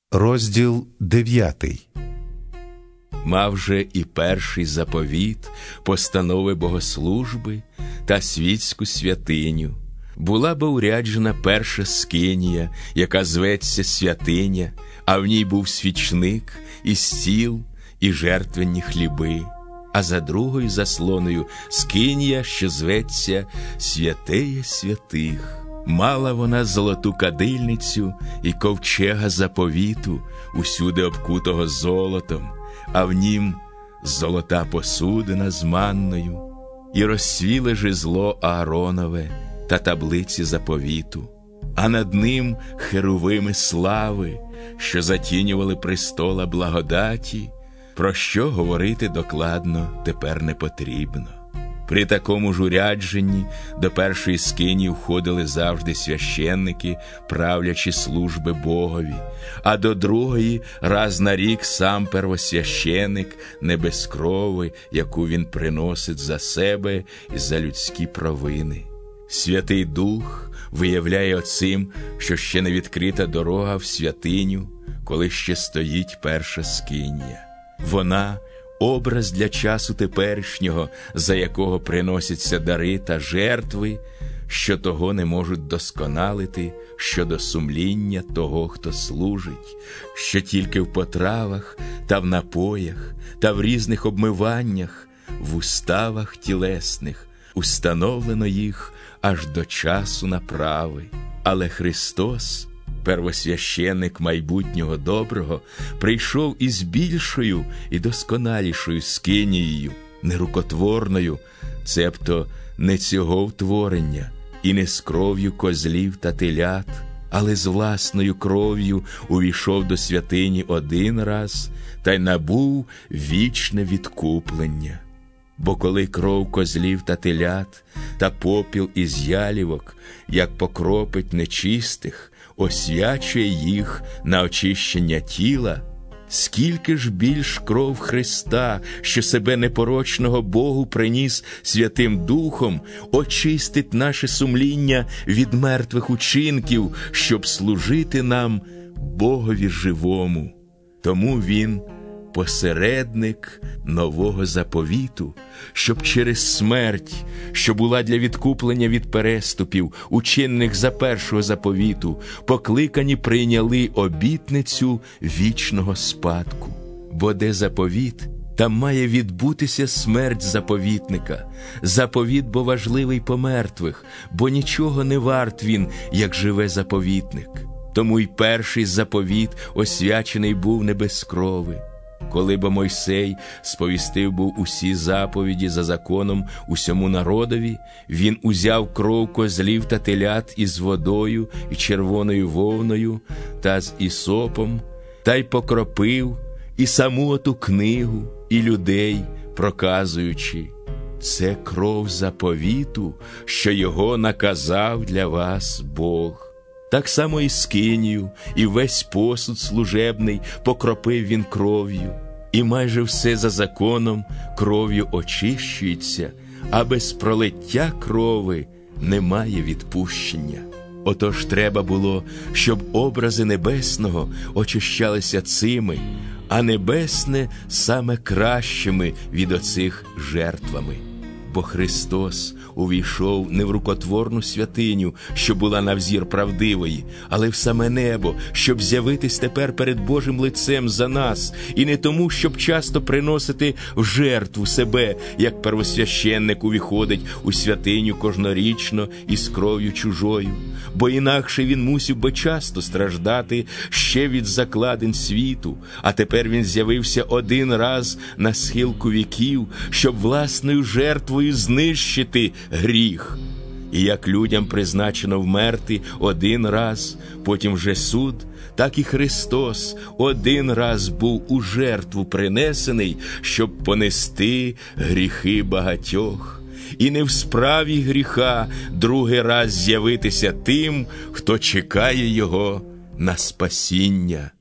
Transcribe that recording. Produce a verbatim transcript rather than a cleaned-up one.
Розділ дев'ятий. Мав же і перший заповіт, постанови богослужби та світську святиню. Була би уряджена перша скинія, яка зветься святиня, а в ній був свічник, і стіл, і жертвенні хліби. А за другою заслоною скинія, що зветься святеє святих. Мала вона золоту кадильницю і ковчега заповіту, усюди обкутого золотом, а в нім золота посудина з манною, і розсвіле жезло Ааронове та таблиці заповіту, а над ним херувими слави, що затінювали престола благодаті, про що говорити докладно тепер не потрібно. При такому ж урядженні до першої скинії входили завжди священники, правлячи служби Богові, а до другої раз на рік сам первосвященик, не без крови, яку він приносить за себе і за людські провини. Святий Дух виявляє оцим, що ще не відкрита дорога в святиню, коли ще стоїть перша скинія. Вона – образ для часу теперішнього, за якого приносяться дари та жертви, що того не можуть досконалити щодо сумління того, хто служить, що тільки в потравах та в напоях та в різних обмиваннях, в уставах тілесних установлено їх аж до часу направи. Але Христос, первосвященник майбутнього доброго, прийшов із більшою і досконалішою скинією, нерукотворною, цебто не цього втворення, і не з кров'ю козлів та телят, але з власною кров'ю увійшов до святині один раз та й набув вічне відкуплення. Бо коли кров козлів та телят та попіл із ялівок, як покропить нечистих, освячує їх на очищення тіла, скільки ж більш кров Христа, що себе непорочного Богу приніс Святим Духом, очистить наше сумління від мертвих учинків, щоб служити нам Богові живому. Тому Він – посередник нового заповіту, щоб через смерть, що була для відкуплення від переступів, учинених за першого заповіту, покликані прийняли обітницю вічного спадку. Бо де заповіт, там має відбутися смерть заповітника. Заповіт, бо важливий по мертвих, бо нічого не варт він, як живе заповітник. Тому й перший заповіт освячений був не без крови. Коли бо Мойсей сповістив був усі заповіді за законом усьому народові, він узяв кров козлів та телят із водою і червоною вовною та з ісопом, та й покропив і саму оту книгу, і людей, проказуючи: «Це кров заповіту, що його наказав для вас Бог». Так само і скинію, і весь посуд служебний покропив він кров'ю, і майже все за законом кров'ю очищується, а без пролиття крови немає відпущення. Отож треба було, щоб образи небесного очищалися цими, а небесне саме кращими від оцих жертвами. Бо Христос увійшов не в рукотворну святиню, що була на взір правдивої, але в саме небо, щоб з'явитись тепер перед Божим лицем за нас, і не тому, щоб часто приносити в жертву себе, як первосвященник увіходить у святиню кожнорічно із кров'ю чужою, бо інакше він мусив би часто страждати ще від закладин світу, а тепер він з'явився один раз на схилку віків, щоб власною жертвою знищити гріх. І як людям призначено вмерти один раз, потім вже суд, так і Христос один раз був у жертву принесений, щоб понести гріхи багатьох. І не в справі гріха другий раз з'явитися тим, хто чекає його на спасіння.